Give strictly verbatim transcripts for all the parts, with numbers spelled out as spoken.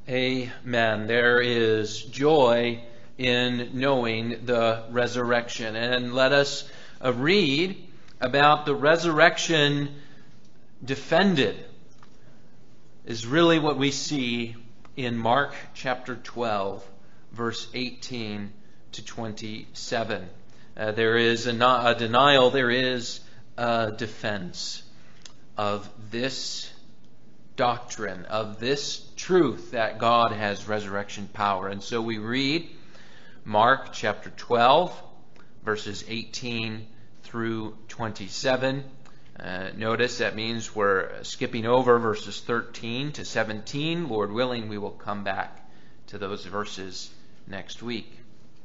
Amen. There is joy in knowing the resurrection. And let us uh, read about the resurrection defended is really what we see in Mark chapter twelve, verse eighteen to twenty-seven. Uh, there is a, a denial, there is a defense of this doctrine, of this truth that God has resurrection power. And so we read Mark chapter twelve, verses eighteen through twenty-seven. Uh, notice that means we're skipping over verses thirteen to seventeen. Lord willing, we will come back to those verses next week.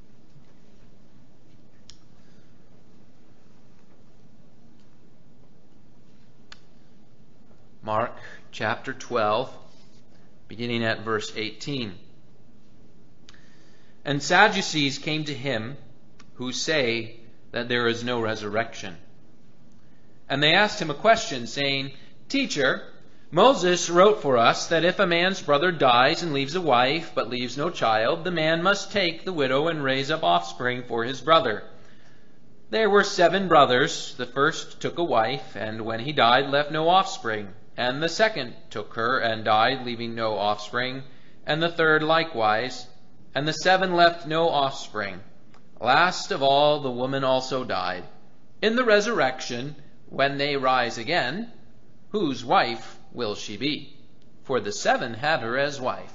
Mark chapter twelve, beginning at verse eighteen. And Sadducees came to him, who say that there is no resurrection. And they asked him a question, saying, Teacher, Moses wrote for us that if a man's brother dies and leaves a wife, but leaves no child, the man must take the widow and raise up offspring for his brother. There were seven brothers. The first took a wife, and when he died, left no offspring. And the second took her and died, leaving no offspring. And the third likewise. And the seven left no offspring. Last of all, the woman also died. In the resurrection, when they rise again, whose wife will she be? For the seven had her as wife.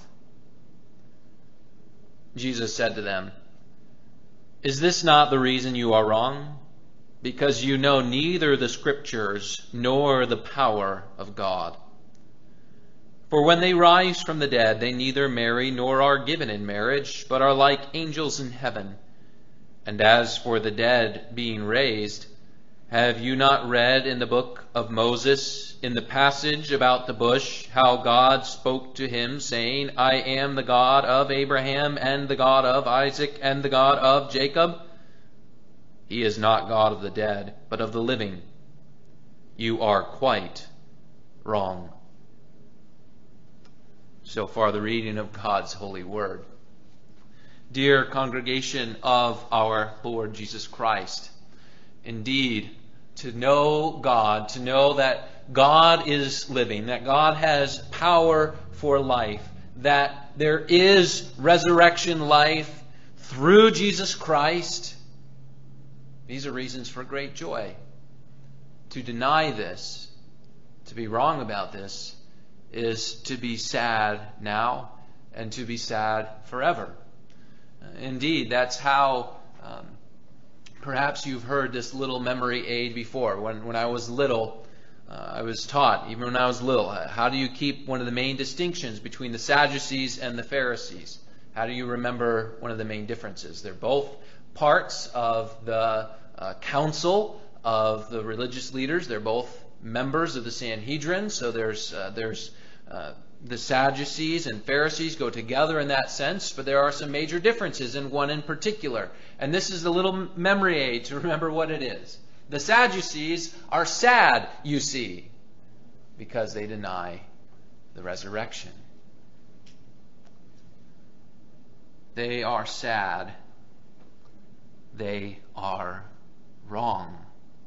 Jesus said to them, Is this not the reason you are wrong? Because you know neither the Scriptures nor the power of God. For when they rise from the dead, they neither marry nor are given in marriage, but are like angels in heaven. And as for the dead being raised, have you not read in the book of Moses, in the passage about the bush, how God spoke to him, saying, I am the God of Abraham, and the God of Isaac, and the God of Jacob? He is not God of the dead, but of the living. You are quite wrong. So far, the reading of God's holy word. Dear congregation of our Lord Jesus Christ, indeed, to know God, to know that God is living, that God has power for life, that there is resurrection life through Jesus Christ, these are reasons for great joy. To deny this, to be wrong about this, is to be sad now and to be sad forever. Indeed, that's how um, perhaps you've heard this little memory aid before. When, when I was little, uh, I was taught, even when I was little, how do you keep one of the main distinctions between the Sadducees and the Pharisees? How do you remember one of the main differences? They're both parts of the uh, council of the religious leaders. They're both members of the Sanhedrin. So there's uh, there's uh, the Sadducees and Pharisees go together in that sense, but there are some major differences in one in particular. And this is the little memory aid to remember what it is. The Sadducees are sad, you see, because they deny the resurrection. They are sad. They are wrong.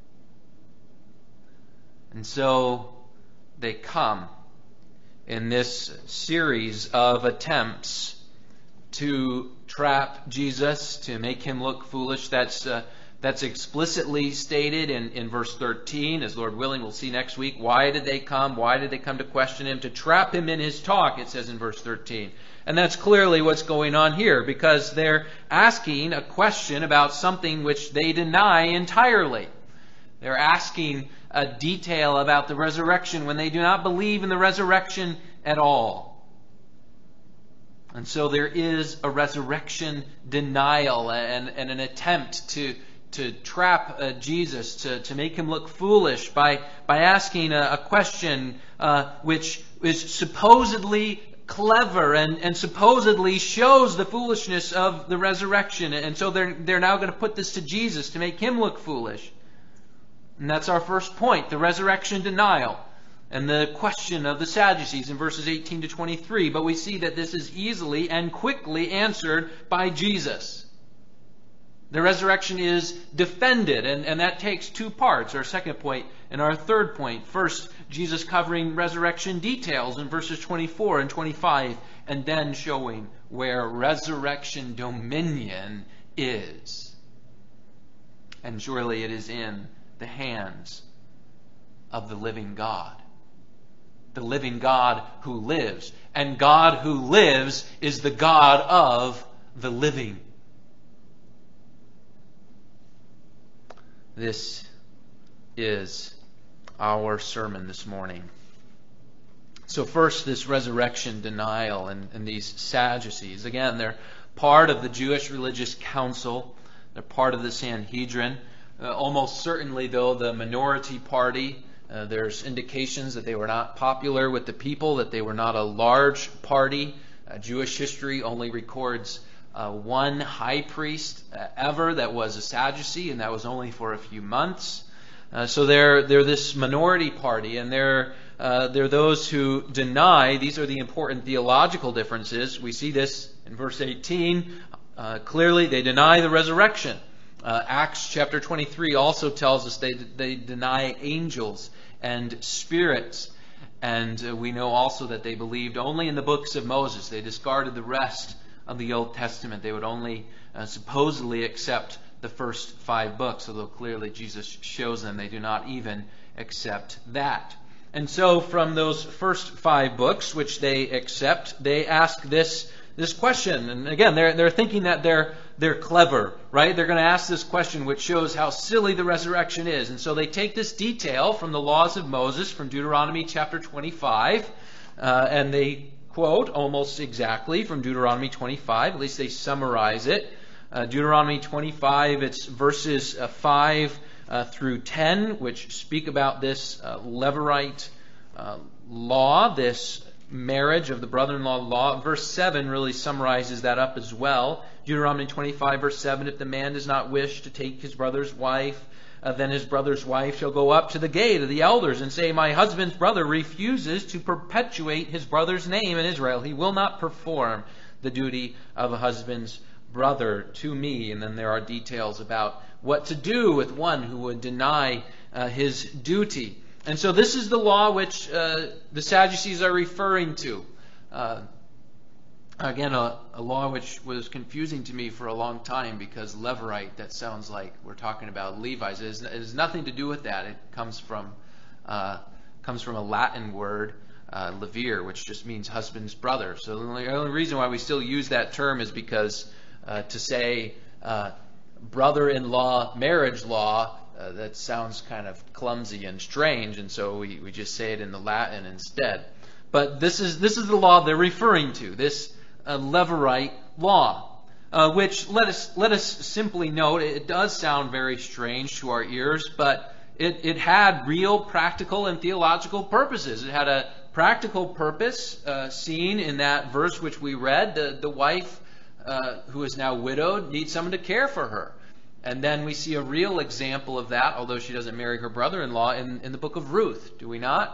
And so they come in this series of attempts to trap Jesus, to make him look foolish. That's uh, that's explicitly stated in, in verse thirteen. As Lord willing, we'll see next week. Why did they come? Why did they come to question him? To trap him in his talk, it says in verse thirteen. And that's clearly what's going on here, because they're asking a question about something which they deny entirely. They're asking a detail about the resurrection when they do not believe in the resurrection at all. And so there is a resurrection denial and, and an attempt to, to trap uh, Jesus, to, to make him look foolish by, by asking a, a question uh, which is supposedly clever and, and supposedly shows the foolishness of the resurrection. And so they're, they're now going to put this to Jesus to make him look foolish. And that's our first point, the resurrection denial. and the question of the Sadducees in verses eighteen to twenty-three. But we see that this is easily and quickly answered by Jesus. The resurrection is defended, and, and that takes two parts, our second point and our third point. First, Jesus covering resurrection details in verses twenty-four and twenty-five, and then showing where resurrection dominion is. And surely it is in the hands of the living God. The living God who lives. And God who lives is the God of the living. This is our sermon this morning. So first, this resurrection denial and, and these Sadducees. Again, they're part of the Jewish religious council. They're part of the Sanhedrin. Uh, almost certainly, though, the minority party. Uh, there's indications that they were not popular with the people, that they were not a large party. Uh, Jewish history only records Uh, one high priest uh, ever that was a Sadducee, and that was only for a few months. Uh, so they're they're this minority party, and they're uh, they're those who deny. These are the important theological differences. We see this in verse eighteen. Uh, clearly, they deny the resurrection. Uh, Acts chapter twenty-three also tells us they they deny angels and spirits, and uh, we know also that they believed only in the books of Moses. They discarded the rest of the Old Testament. They would only uh, supposedly accept the first five books, although clearly Jesus shows them they do not even accept that. And so from those first five books, which they accept, they ask this this question. And again, they're they're thinking that they're they're clever, right? They're going to ask this question, which shows how silly the resurrection is. And so they take this detail from the laws of Moses, from Deuteronomy chapter twenty-five, uh, and they quote almost exactly from Deuteronomy twenty-five. At least they summarize it. Uh, Deuteronomy twenty-five, it's verses uh, five uh, through ten, which speak about this uh, Levirate uh, law, this marriage of the brother-in-law law. Verse seven really summarizes that up as well. Deuteronomy twenty-five, verse seven, if the man does not wish to take his brother's wife, Uh, then his brother's wife shall go up to the gate of the elders and say, my husband's brother refuses to perpetuate his brother's name in Israel. He will not perform the duty of a husband's brother to me. And then there are details about what to do with one who would deny uh, his duty. And so this is the law which uh, the Sadducees are referring to. Uh, Again, a, a law which was confusing to me for a long time, because Levirate, that sounds like we're talking about Levites. It has, it has nothing to do with that. It comes from uh, comes from a Latin word, uh, levir, which just means husband's brother. So the only, the only reason why we still use that term is because uh, to say uh, brother-in-law marriage law, uh, that sounds kind of clumsy and strange, and so we, we just say it in the Latin instead. But this is this is the law they're referring to. This A Levirate law, uh, which let us let us simply note, it does sound very strange to our ears, but it, it had real practical and theological purposes. It had a practical purpose uh, seen in that verse which we read. The, the wife uh, who is now widowed needs someone to care for her. And then we see a real example of that, although she doesn't marry her brother-in-law, in, in the book of Ruth, do we not?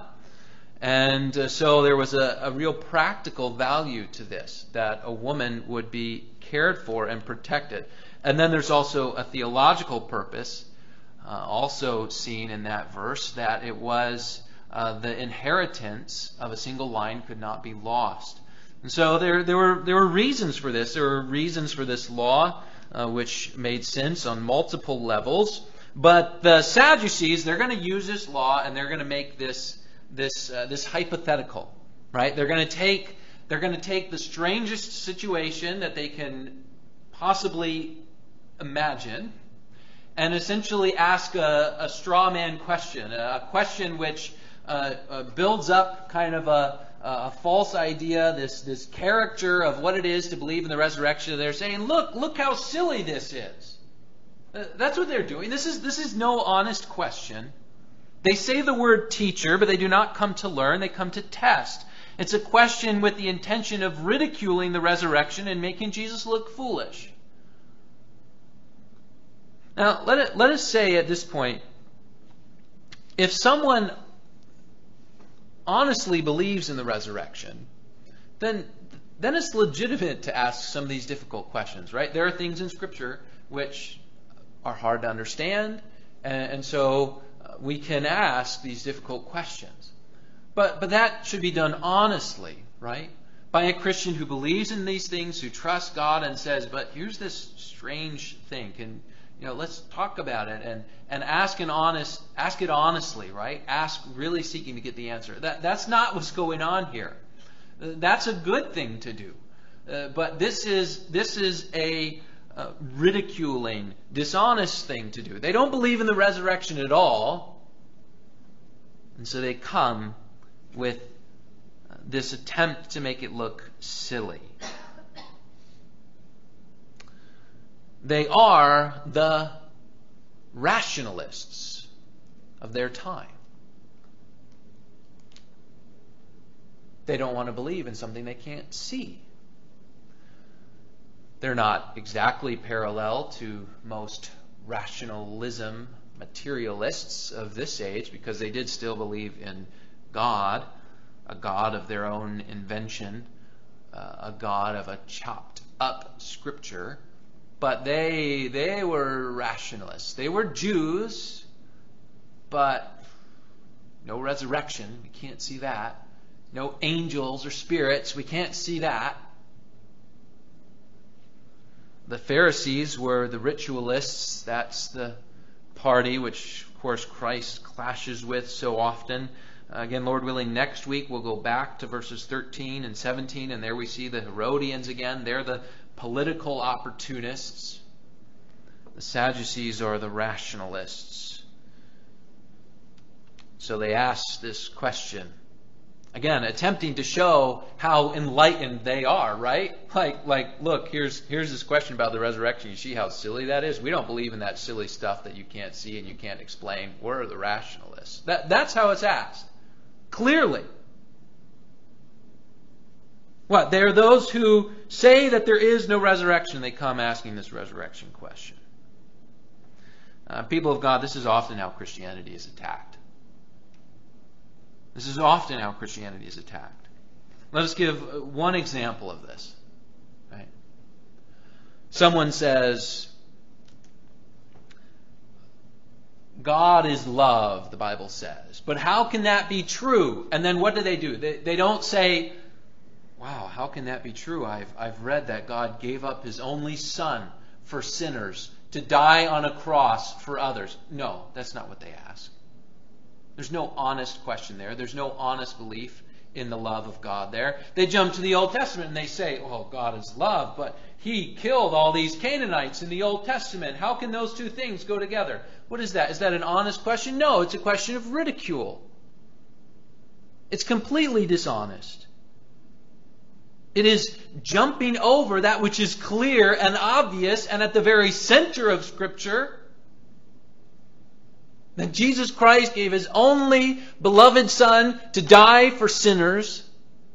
And uh, so there was a, a real practical value to this, that a woman would be cared for and protected. And then there's also a theological purpose, uh, also seen in that verse, that it was uh, the inheritance of a single line could not be lost. And so there, there were there were reasons for this. There were reasons for this law, uh, which made sense on multiple levels. But the Sadducees, they're going to use this law, and they're going to make this this uh, this hypothetical, right? They're going to take they're going to take the strangest situation that they can possibly imagine, and essentially ask a, a straw man question, a question which uh, uh, builds up kind of a, a false idea, this this caricature of what it is to believe in the resurrection. They're saying, look, look how silly this is. Uh, that's what they're doing. This is this is no honest question. They say the word teacher, but they do not come to learn. They come to test. It's a question with the intention of ridiculing the resurrection and making Jesus look foolish. Now, let it, let us say at this point, if someone honestly believes in the resurrection, then then it's legitimate to ask some of these difficult questions, right? There are things in Scripture which are hard to understand, and, and so we can ask these difficult questions. But but that should be done honestly, right? By a Christian who believes in these things, who trusts God and says, but here's this strange thing. Can you know, let's talk about it and, and ask an honest ask it honestly, right? Ask really seeking to get the answer. That that's not what's going on here. That's a good thing to do. Uh, but this is this is a uh, ridiculing, dishonest thing to do. They don't believe in the resurrection at all. And so they come with this attempt to make it look silly. They are the rationalists of their time. They don't want to believe in something they can't see. They're not exactly parallel to most rationalism materialists of this age, because they did still believe in God, a God of their own invention, uh, a God of a chopped up scripture. But they they were rationalists. They were Jews, but no resurrection. We can't see that. No angels or spirits. We can't see that. The Pharisees were the ritualists. That's the party which, of course, Christ clashes with so often. Uh, again, Lord willing, next week we'll go back to verses thirteen and seventeen, and there we see the Herodians again. They're the political opportunists. The Sadducees are the rationalists. So they ask this question. Again, attempting to show how enlightened they are, right? Like, like, look, here's here's this question about the resurrection. You see how silly that is? We don't believe in that silly stuff that you can't see and you can't explain. We're the rationalists. That, that's how it's asked. Clearly. What? There are those who say that there is no resurrection. They come asking this resurrection question. Uh, people of God, this is often how Christianity is attacked. This is often how Christianity is attacked. Let us give one example of this. Right? Someone says, God is love, the Bible says. But how can that be true? And then what do they do? They, they don't say, wow, how can that be true? I've, I've read that God gave up His only Son for sinners to die on a cross for others. No, that's not what they ask. There's no honest question there. There's no honest belief in the love of God there. They jump to the Old Testament and they say, oh, God is love, but He killed all these Canaanites in the Old Testament. How can those two things go together? What is that? Is that an honest question? No, it's a question of ridicule. It's completely dishonest. It is jumping over that which is clear and obvious and at the very center of Scripture. That Jesus Christ gave His only beloved Son to die for sinners.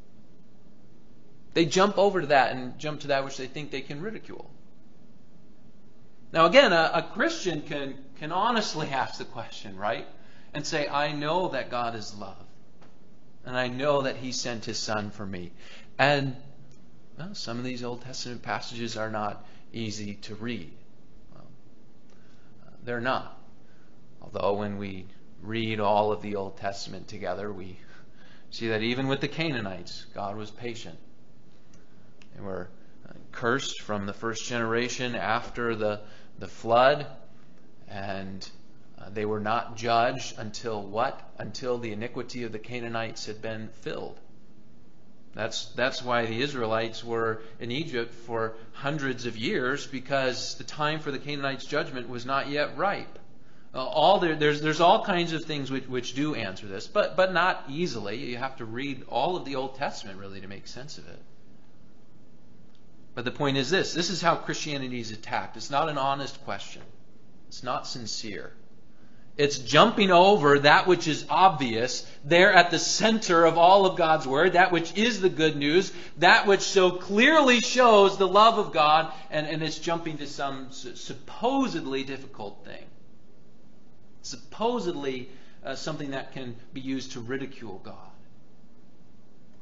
They jump over to that and jump to that which they think they can ridicule. Now again, a, a Christian can, can honestly ask the question, right? And say, I know that God is love. And I know that He sent His Son for me. And well, some of these Old Testament passages are not easy to read. Well, they're not. Although when we read all of the Old Testament together, we see that even with the Canaanites, God was patient. They were cursed from the first generation after the, the flood, and uh, they were not judged until what? Until the iniquity of the Canaanites had been filled. That's, that's why the Israelites were in Egypt for hundreds of years, because the time for the Canaanites' judgment was not yet ripe. Uh, all there, there's there's all kinds of things which, which do answer this, but but not easily. You have to read all of the Old Testament really to make sense of it. But the point is this: this is how Christianity is attacked. It's not an honest question. It's not sincere. It's jumping over that which is obvious there at the center of all of God's Word, that which is the good news, that which so clearly shows the love of God, and, and it's jumping to some supposedly difficult thing. Supposedly uh, something that can be used to ridicule God.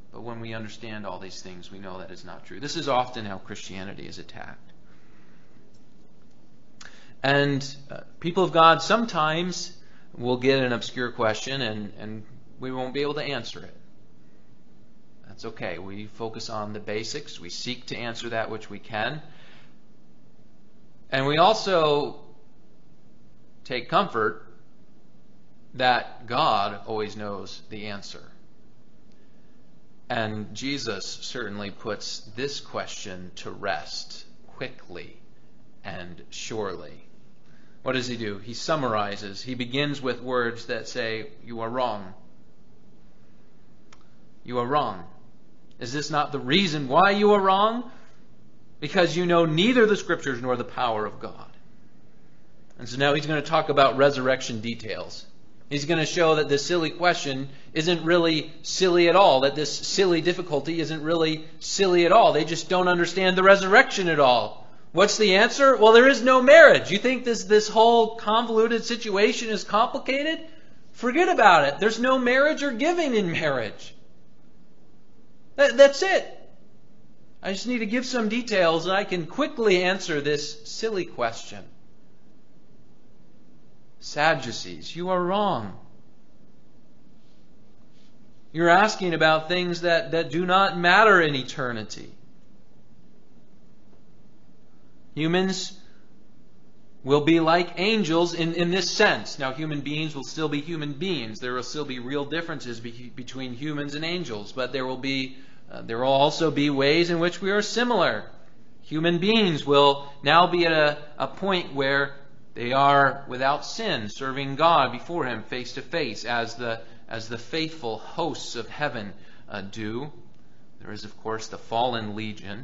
But when we understand all these things, we know that is not true. This is often how Christianity is attacked. And uh, people of God sometimes will get an obscure question and, and we won't be able to answer it. That's okay. We focus on the basics. We seek to answer that which we can. And we also take comfort that God always knows the answer. And Jesus certainly puts this question to rest quickly and surely. What does he do? He summarizes. He begins with words that say, "You are wrong. You are wrong. Is this not the reason why you are wrong? Because you know neither the Scriptures nor the power of God." And so now he's going to talk about resurrection details. He's going to show that this silly question isn't really silly at all, that this silly difficulty isn't really silly at all. They just don't understand the resurrection at all. What's the answer? Well, there is no marriage. You think this, this whole convoluted situation is complicated? Forget about it. There's no marriage or giving in marriage. That, that's it. I just need to give some details and I can quickly answer this silly question. Sadducees, you are wrong. You're asking about things that, that do not matter in eternity. Humans will be like angels in, in this sense. Now, human beings will still be human beings. There will still be real differences be, between humans and angels, but there will be uh, there will also be ways in which we are similar. Human beings will now be at a, a point where they are without sin, serving God before Him face to face, as the as the faithful hosts of heaven uh, do. There is, of course, the fallen legion.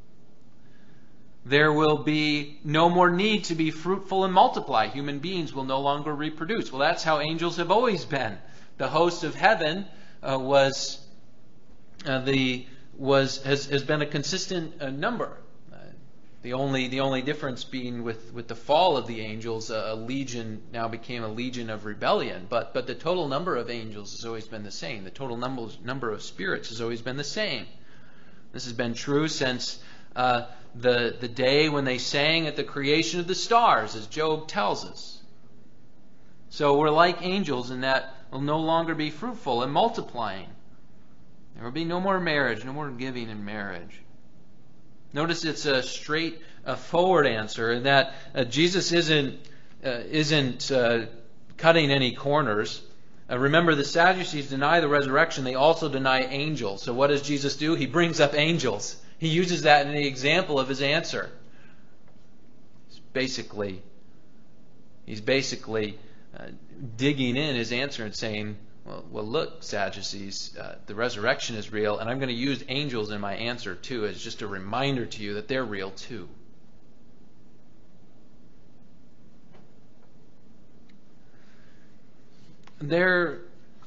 There will be no more need to be fruitful and multiply. Human beings will no longer reproduce. Well, that's how angels have always been. The host of heaven uh, was uh, the was has, has been a consistent uh, number. The only the only difference being with, with the fall of the angels, a, a legion now became a legion of rebellion. But but the total number of angels has always been the same. The total number number of spirits has always been the same. This has been true since uh, the the day when they sang at the creation of the stars, as Job tells us. So we're like angels in that we'll no longer be fruitful and multiplying. There will be no more marriage, no more giving in marriage. Notice it's a straight uh, forward answer, and that uh, Jesus isn't uh, isn't uh, cutting any corners. Uh, remember, the Sadducees deny the resurrection; they also deny angels. So, what does Jesus do? He brings up angels. He uses that in the example of his answer. It's basically, he's basically uh, digging in his answer and saying, Well, well, look, Sadducees, uh, the resurrection is real, and I'm going to use angels in my answer too as just a reminder to you that they're real too. There,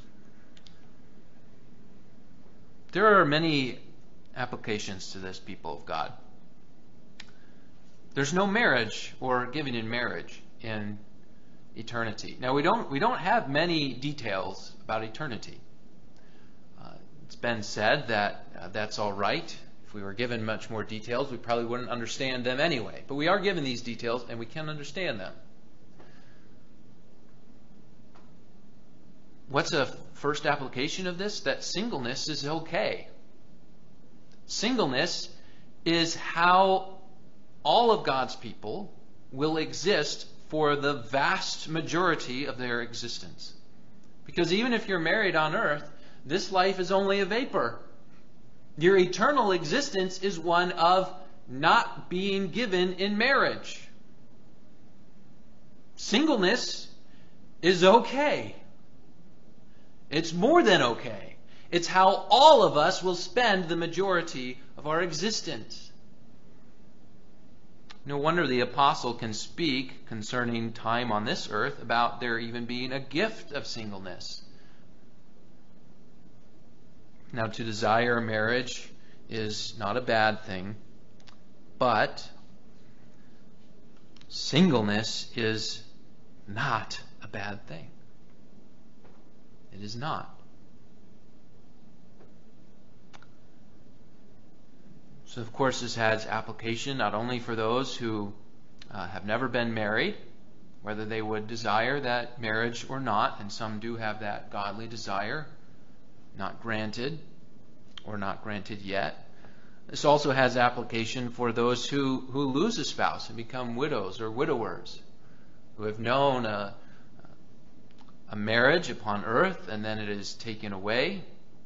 there are many applications to this, people of God. There's no marriage or giving in marriage in eternity. Now, we don't we don't have many details about eternity. Uh, it's been said that uh, that's all right. If we were given much more details, we probably wouldn't understand them anyway. But we are given these details, and we can understand them. What's a first application of this? That singleness is okay. Singleness is how all of God's people will exist for the vast majority of their existence. Because even if you're married on earth, this life is only a vapor. Your eternal existence is one of not being given in marriage. Singleness is okay. It's more than okay. It's how all of us will spend the majority of our existence. No wonder the apostle can speak concerning time on this earth about there even being a gift of singleness. Now, to desire marriage is not a bad thing, but singleness is not a bad thing. It is not. So, of course, this has application not only for those who uh, have never been married, whether they would desire that marriage or not, and some do have that godly desire, not granted or not granted yet. This also has application for those who, who lose a spouse and become widows or widowers, who have known a, a marriage upon earth and then it is taken away.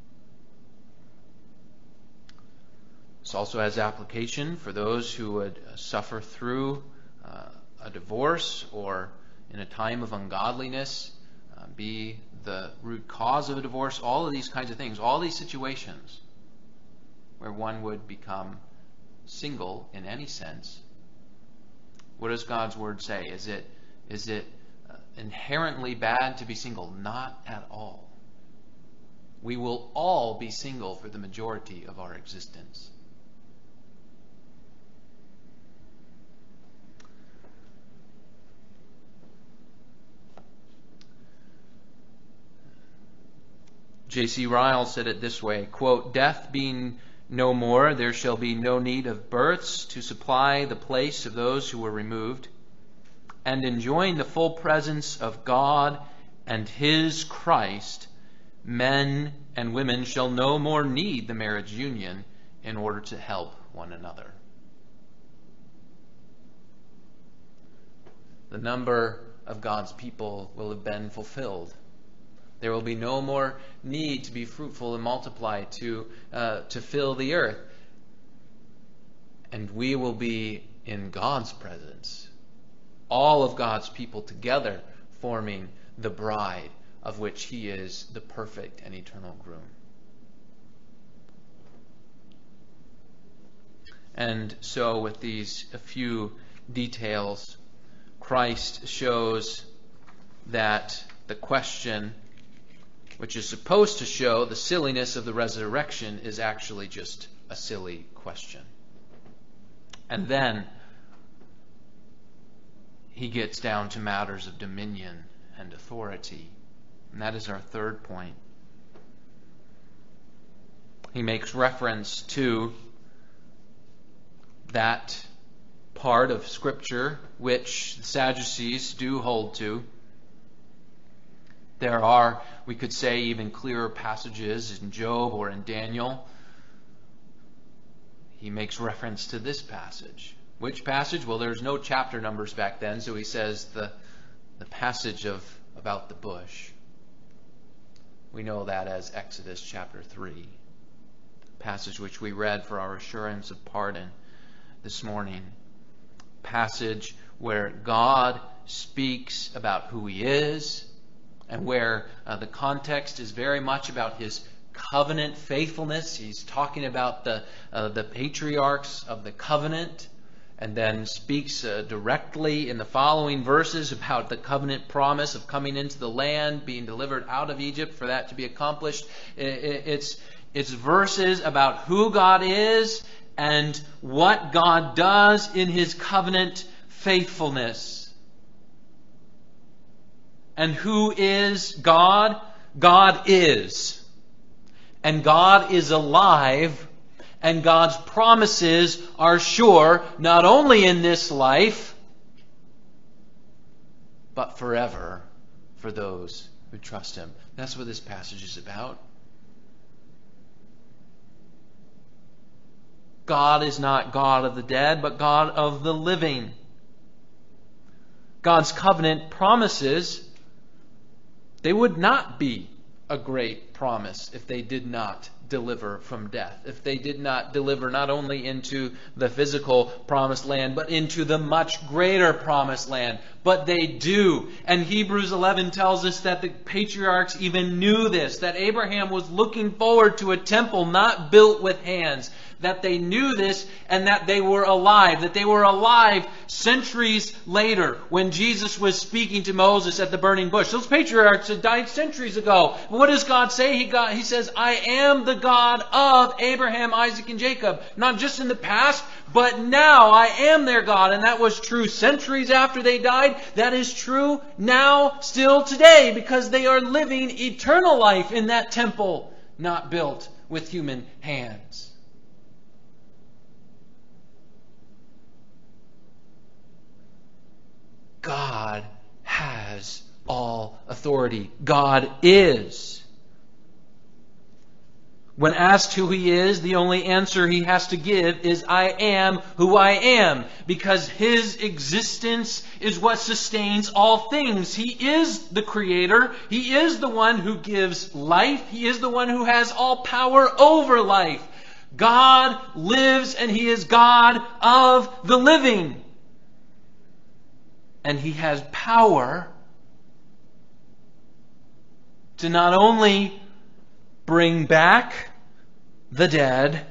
This also has application for those who would suffer through uh, a divorce or in a time of ungodliness, uh, be the root cause of a divorce, all of these kinds of things, all these situations where one would become single in any sense. What does God's Word say? Is it, is it uh, inherently bad to be single? Not at all. We will all be single for the majority of our existence. J C Ryle said it this way, quote, "Death being no more, there shall be no need of births to supply the place of those who were removed. And enjoying the full presence of God and His Christ, men and women shall no more need the marriage union in order to help one another." The number of God's people will have been fulfilled. There will be no more need to be fruitful and multiply, to uh, to fill the earth. And we will be in God's presence. All of God's people together forming the bride of which He is the perfect and eternal groom. And so with these a few details, Christ shows that the question, which is supposed to show the silliness of the resurrection, is actually just a silly question. And then he gets down to matters of dominion and authority. And that is our third point. He makes reference to that part of Scripture which the Sadducees do hold to. There are, we could say, even clearer passages in Job or in Daniel. He makes reference to this passage. Which passage? Well, there's no chapter numbers back then, so he says the, the passage of about the bush. We know that as Exodus chapter three, passage which we read for our assurance of pardon this morning. Passage where God speaks about who He is, and where uh, the context is very much about His covenant faithfulness. He's talking about the uh, the patriarchs of the covenant, and then speaks uh, directly in the following verses about the covenant promise of coming into the land, being delivered out of Egypt for that to be accomplished. It's, it's verses about who God is and what God does in His covenant faithfulness. And who is God? God is. And God is alive. And God's promises are sure, not only in this life, but forever for those who trust Him. That's what this passage is about. God is not God of the dead, but God of the living. God's covenant promises, they would not be a great promise if they did not deliver from death. If they did not deliver not only into the physical promised land, but into the much greater promised land. But they do. And Hebrews eleven tells us that the patriarchs even knew this, that Abraham was looking forward to a temple not built with hands. That they knew this and that they were alive. That they were alive centuries later when Jesus was speaking to Moses at the burning bush. Those patriarchs had died centuries ago. What does God say? He, got, he says, I am the God of Abraham, Isaac, and Jacob. Not just in the past, but now I am their God. And that was true centuries after they died. That is true now, still today, because they are living eternal life in that. in that temple not built with human hands. has all authority. God is. When asked who He is, the only answer He has to give is, I am who I am, because His existence is what sustains all things. He is the Creator. He is the one who gives life. He is the one who has all power over life. God lives, and He is God of the living. And He has power to not only bring back the dead,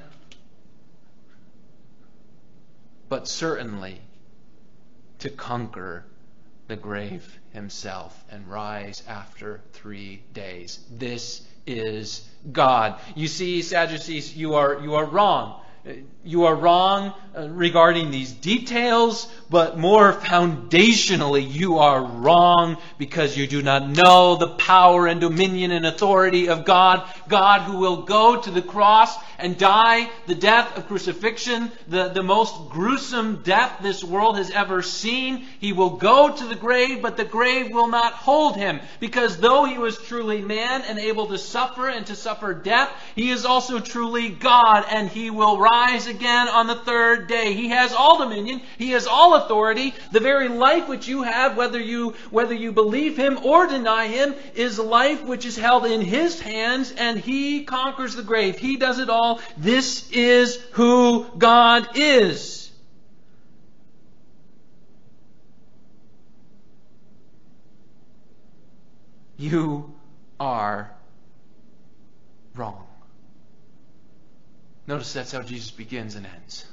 but certainly to conquer the grave Himself and rise after three days. This is God. You see, Sadducees, you are you are wrong. You are wrong regarding these details, but more foundationally, you are wrong because you do not know the power and dominion and authority of God. God who will go to the cross and die the death of crucifixion, the, the most gruesome death this world has ever seen. He will go to the grave, but the grave will not hold Him, because though He was truly man and able to suffer and to suffer death, He is also truly God, and He will rise again on the third day. He has all dominion. He has all authority. The very life which you have, whether you whether you believe Him or deny Him, is life which is held in His hands, and He conquers the grave. He does it all. This is who God is. You are wrong. Notice that's how Jesus begins and ends.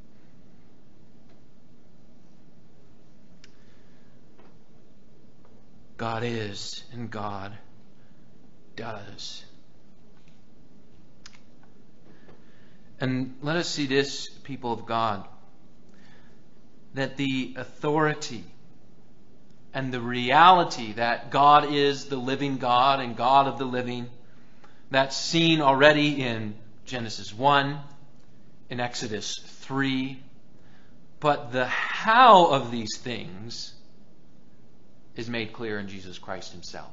God is and God does. And let us see this, people of God, that the authority and the reality that God is the living God and God of the living, that's seen already in Genesis one, in Exodus three. But the how of these things is made clear in Jesus Christ Himself.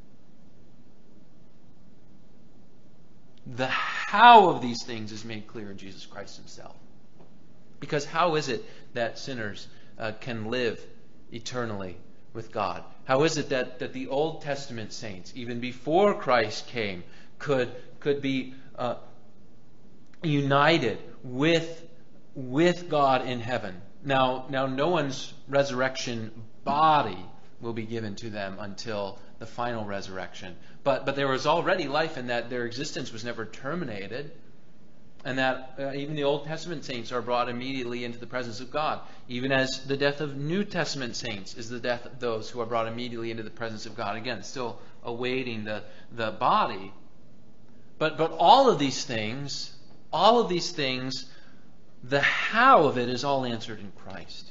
The how of these things is made clear in Jesus Christ Himself. Because how is it that sinners uh, can live eternally with God? How is it that, that the Old Testament saints, even before Christ came, could, could be uh, united with, with God in heaven? Now, now, no one's resurrection body will be given to them until the final resurrection. But but there was already life in that their existence was never terminated. And that uh, even the Old Testament saints are brought immediately into the presence of God. Even as the death of New Testament saints is the death of those who are brought immediately into the presence of God. Again, still awaiting the, the body. But but all of these things, all of these things, the how of it is all answered in Christ.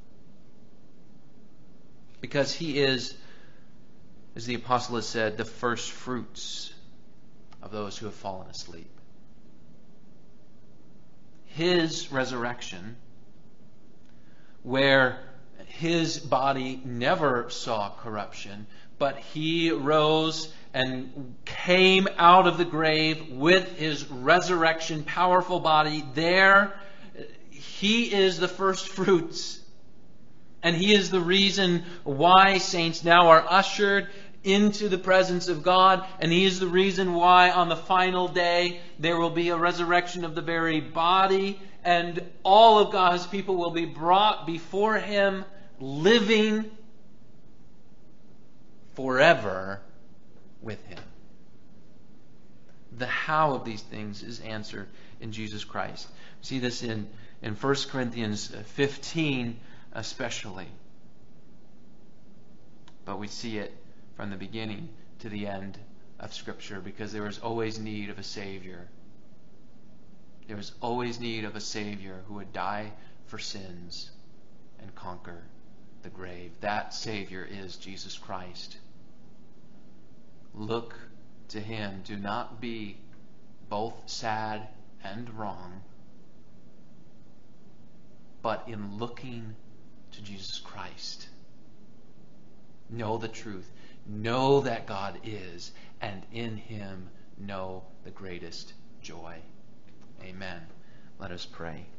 Because He is, as the apostle has said, the first fruits of those who have fallen asleep. His resurrection, where His body never saw corruption, but He rose and came out of the grave with His resurrection powerful body, there He is the first fruits. And He is the reason why saints now are ushered into the presence of God. And He is the reason why on the final day there will be a resurrection of the very body. And all of God's people will be brought before Him, living forever with Him. The how of these things is answered in Jesus Christ. We see this in, in First Corinthians fifteen especially. But we see it from the beginning to the end of Scripture, because there is always need of a Savior. There is always need of a Savior who would die for sins and conquer the grave. That Savior is Jesus Christ. Look to Him. Do not be both sad and wrong, but in looking to Jesus Christ, know the truth, know that God is, and in him know the greatest joy. Amen. Let us pray.